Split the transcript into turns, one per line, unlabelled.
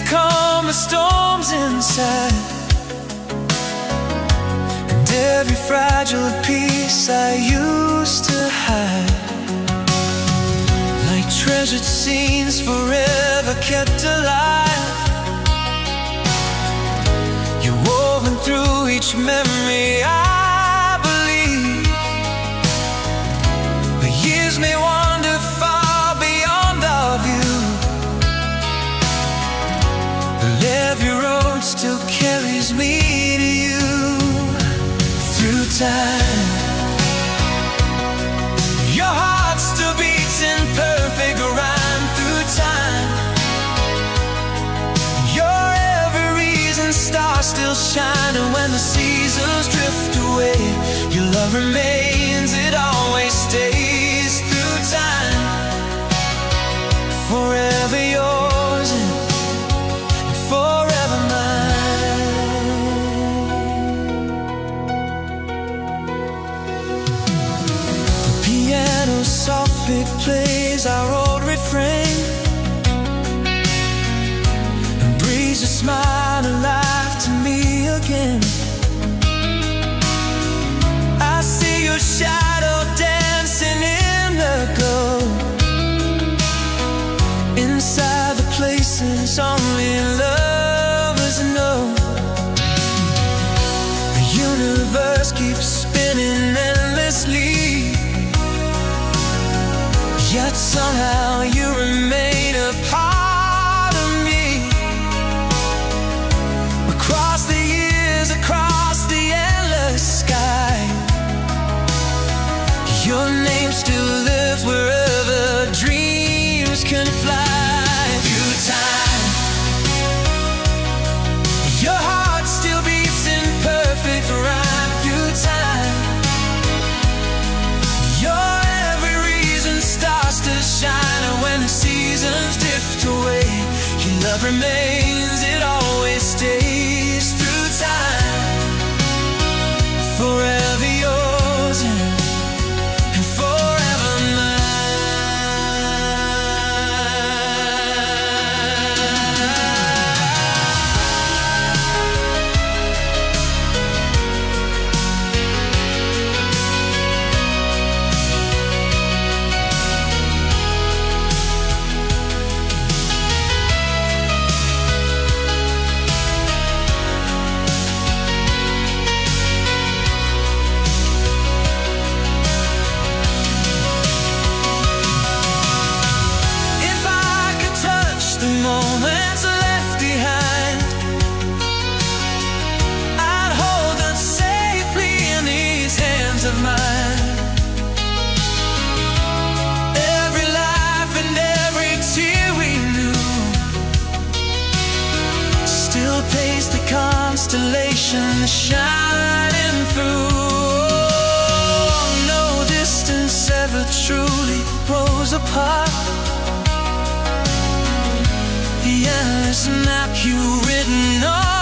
calm the storms inside, and every fragile piece I used to hide, like treasured scenes forever kept alive. You're woven through each memory, I believe. The years may wander far beyond our view, but every road still carries me to you. Through time, your heart still beats in perfect rhyme. Through time, your every reason star still shining. When the seasons drift away, your love remains, it always stays. Through time, forever yours and forever mine. The piano softly plays our old refrain, and breathes a smile alive to me again. I see your shadow dancing in the glow, inside the places only lovers know. The universe keeps spinning endlessly, yet somehow you remain a part of me. Across the years, across the endless sky, your name still lives wherever dreams can fly. Through time, your heart still beats in perfect rhyme. Through time, your every reason starts still shining. When the seasons drift away, your love remains, it always stays. Through time, forever yours and forever mine. Moments left behind, I'd hold them safely in these hands of mine. Every life and every tear we knew still paints the constellation shining through. No distance ever truly grows apart. The endless map you've written on